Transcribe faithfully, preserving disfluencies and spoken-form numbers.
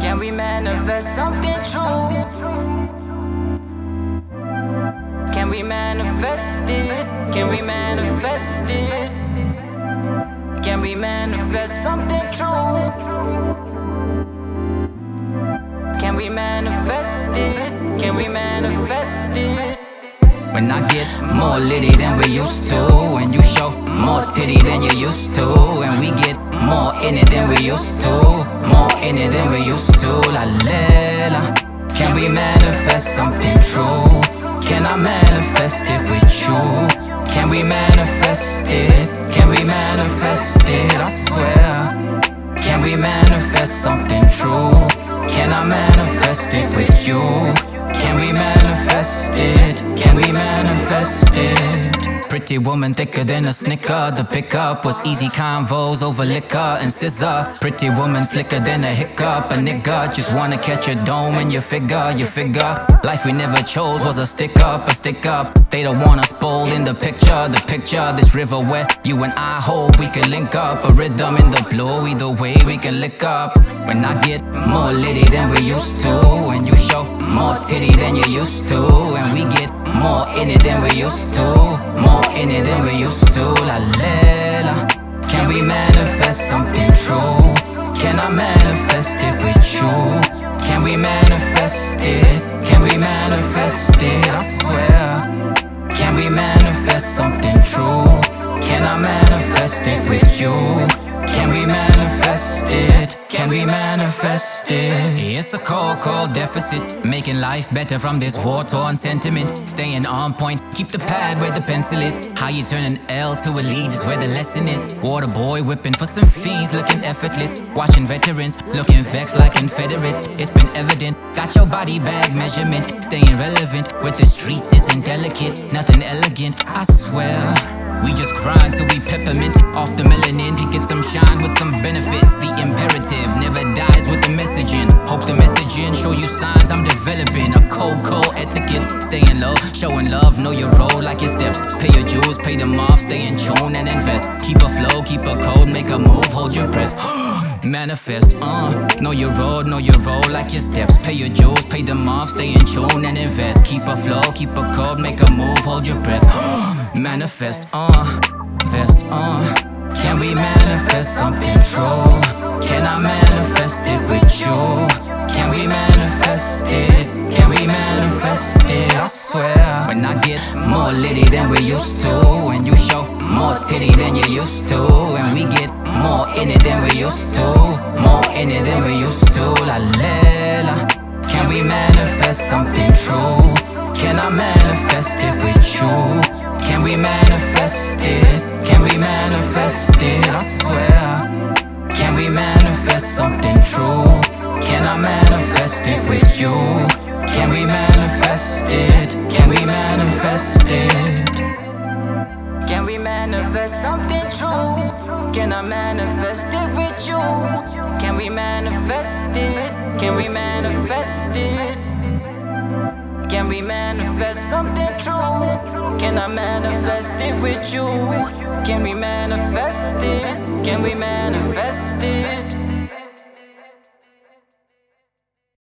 Can we manifest something true? Can we manifest it? Can we manifest it? Can we manifest something true? Can we manifest it? Can we manifest it? When I get more litty than we used to, and you show more titty than you used to, and we get more in it than we used to, more in it than we used to, la la la. Can we manifest something true? Can I manifest it with you? Can we manifest it? Can we manifest it? I swear. Can we manifest something true? Can I manifest it with you? Can we manifest it? Can we manifest it? Pretty woman thicker than a Snicker. The pickup was easy convos over liquor and scissor. Pretty woman slicker than a hiccup. A nigga just wanna catch a dome in your figure, your figure. Life we never chose was a stick up, a stick up. They don't want us bold in the picture, the picture. This river where you and I hope we can link up. A rhythm in the blue, either way we can lick up. When I get more litty than we used to, and you show more titty than you used to, and we get more in it than we used to, more in it than we used to, la la la. Can we manifest something true? Can I manifest it with you? Can we manifest it? Can we manifest it? I swear. Can we manifest something true? Can I manifest it with you? Can we manifest it? Can we manifest it? It's a cold, cold deficit, making life better from this war-torn sentiment. Staying on point, keep the pad where the pencil is. How you turn an L to a lead is where the lesson is. Water boy whipping for some fees, looking effortless. Watching veterans, looking vexed like Confederates. It's been evident, got your body bag measurement. Staying relevant with the streets isn't delicate, nothing elegant, I swear. We just grind till we peppermint off the melanin. Get some shine with some benefits. The imperative never dies with the messaging. Hope the messaging show you signs I'm developing. A cold, cold etiquette. Staying low, showing love, know your role like your steps. Pay your dues, pay them off, stay in tune and invest. Keep a flow, keep a code, make a move, hold your breath. Manifest, uh, know your road, know your role like your steps. Pay your dues, pay them off, stay in tune and invest. Keep a flow, keep a code, make a move, hold your breath. Manifest, uh, vest, uh. Can we manifest something true? Can I manifest it with you? Can we manifest it? Can we manifest it? I swear. When I get more litty than we used to, and you show more titty than you used to, and we get more in it than we used to, more in it than we used to, la la la. Can we manifest something true? Can I manifest it with you? Can we manifest it? Can we manifest it? I swear. Can we manifest something true? Can I manifest it with you? Can we manifest it? Can we manifest it? Can we manifest something true? Can I manifest it with you? Can we manifest it? Can we manifest it? Can we manifest something true? Can I manifest it with you? Can we manifest it? Can we manifest it?